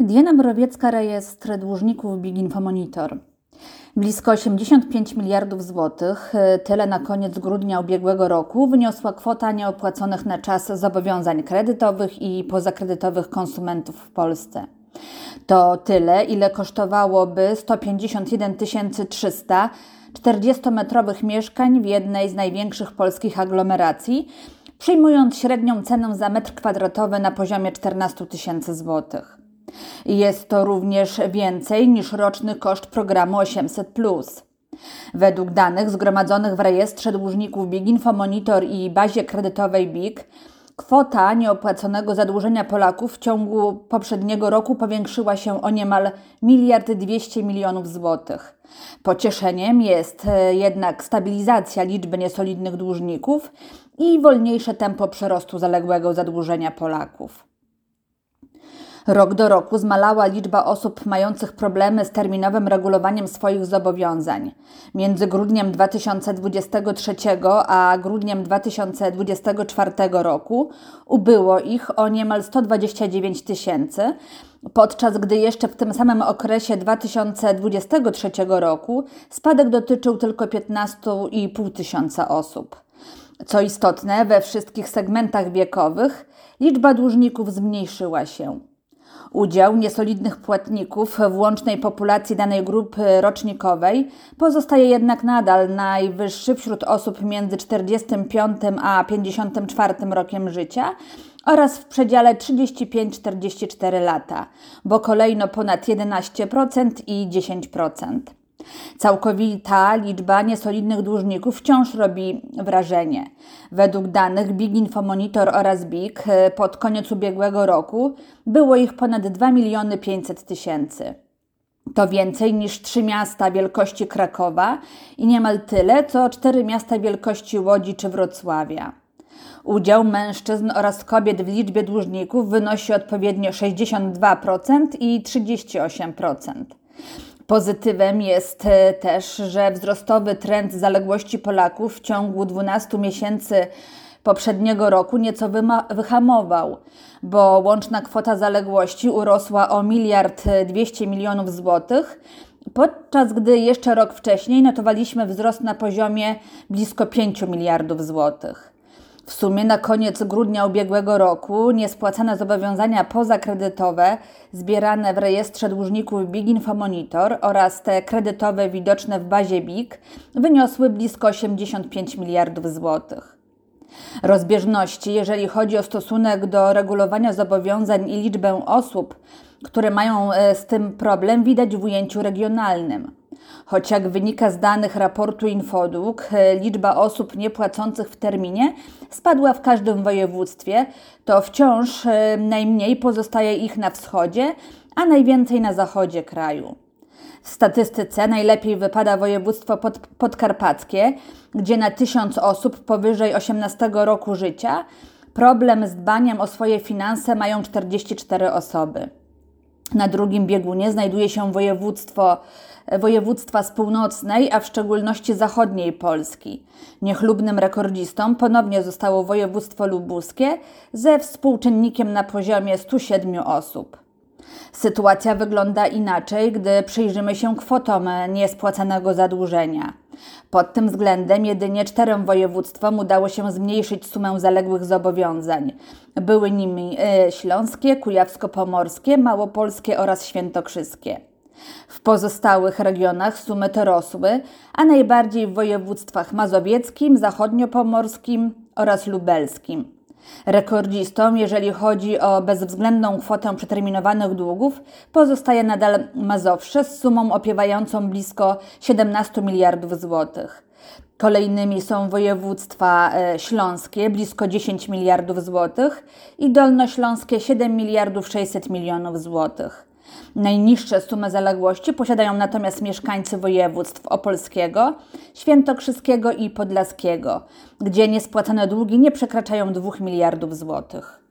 Diana Borowiecka, rejestr dłużników Big Info Monitor. Blisko 85 miliardów złotych, tyle na koniec grudnia ubiegłego roku, wyniosła kwota nieopłaconych na czas zobowiązań kredytowych i pozakredytowych konsumentów w Polsce. To tyle, ile kosztowałoby 151 300 40-metrowych mieszkań w jednej z największych polskich aglomeracji, przyjmując średnią cenę za metr kwadratowy na poziomie 14 000 złotych. Jest to również więcej niż roczny koszt programu 800+. Według danych zgromadzonych w rejestrze dłużników Big Info Monitor i bazie kredytowej BIG, kwota nieopłaconego zadłużenia Polaków w ciągu poprzedniego roku powiększyła się o niemal 1 200 milionów złotych. Pocieszeniem jest jednak stabilizacja liczby niesolidnych dłużników i wolniejsze tempo przyrostu zaległego zadłużenia Polaków. Rok do roku zmalała liczba osób mających problemy z terminowym regulowaniem swoich zobowiązań. Między grudniem 2023 a grudniem 2024 roku ubyło ich o niemal 129 000, podczas gdy jeszcze w tym samym okresie 2023 roku spadek dotyczył tylko 15 500 osób. Co istotne, we wszystkich segmentach wiekowych liczba dłużników zmniejszyła się. Udział niesolidnych płatników w łącznej populacji danej grupy rocznikowej pozostaje jednak nadal najwyższy wśród osób między 45 a 54 rokiem życia oraz w przedziale 35-44 lata, bo kolejno ponad 11% i 10%. Całkowita liczba niesolidnych dłużników wciąż robi wrażenie. Według danych Big Info Monitor oraz BIG pod koniec ubiegłego roku było ich ponad 2 500 000. To więcej niż 3 miasta wielkości Krakowa i niemal tyle, co 4 miasta wielkości Łodzi czy Wrocławia. Udział mężczyzn oraz kobiet w liczbie dłużników wynosi odpowiednio 62% i 38%. Pozytywem jest też, że wzrostowy trend zaległości Polaków w ciągu 12 miesięcy poprzedniego roku nieco wyhamował, bo łączna kwota zaległości urosła o 1 200 milionów złotych, podczas gdy jeszcze rok wcześniej notowaliśmy wzrost na poziomie blisko 5 miliardów złotych. W sumie na koniec grudnia ubiegłego roku niespłacane zobowiązania pozakredytowe zbierane w rejestrze dłużników Big Info Monitor oraz te kredytowe widoczne w bazie BIG wyniosły blisko 85 miliardów złotych. Rozbieżności, jeżeli chodzi o stosunek do regulowania zobowiązań i liczbę osób, które mają z tym problem, widać w ujęciu regionalnym. Choć jak wynika z danych raportu Infodług, liczba osób niepłacących w terminie spadła w każdym województwie, to wciąż najmniej pozostaje ich na wschodzie, a najwięcej na zachodzie kraju. W statystyce najlepiej wypada województwo podkarpackie, gdzie na 1000 osób powyżej 18 roku życia problem z dbaniem o swoje finanse mają 44 osoby. Na drugim biegunie znajduje się województwa z północnej, a w szczególności zachodniej Polski. Niechlubnym rekordzistą ponownie zostało województwo lubuskie ze współczynnikiem na poziomie 107 osób. Sytuacja wygląda inaczej, gdy przyjrzymy się kwotom niespłacanego zadłużenia. Pod tym względem jedynie 4 województwom udało się zmniejszyć sumę zaległych zobowiązań. Były nimi śląskie, kujawsko-pomorskie, małopolskie oraz świętokrzyskie. W pozostałych regionach sumy te rosły, a najbardziej w województwach mazowieckim, zachodniopomorskim oraz lubelskim. Rekordzistą, jeżeli chodzi o bezwzględną kwotę przeterminowanych długów, pozostaje nadal Mazowsze z sumą opiewającą blisko 17 miliardów złotych. Kolejnymi są województwa śląskie, blisko 10 miliardów złotych i dolnośląskie 7 miliardów 600 milionów złotych. Najniższe sumy zaległości posiadają natomiast mieszkańcy województw opolskiego, świętokrzyskiego i podlaskiego, gdzie niespłacane długi nie przekraczają 2 miliardów złotych.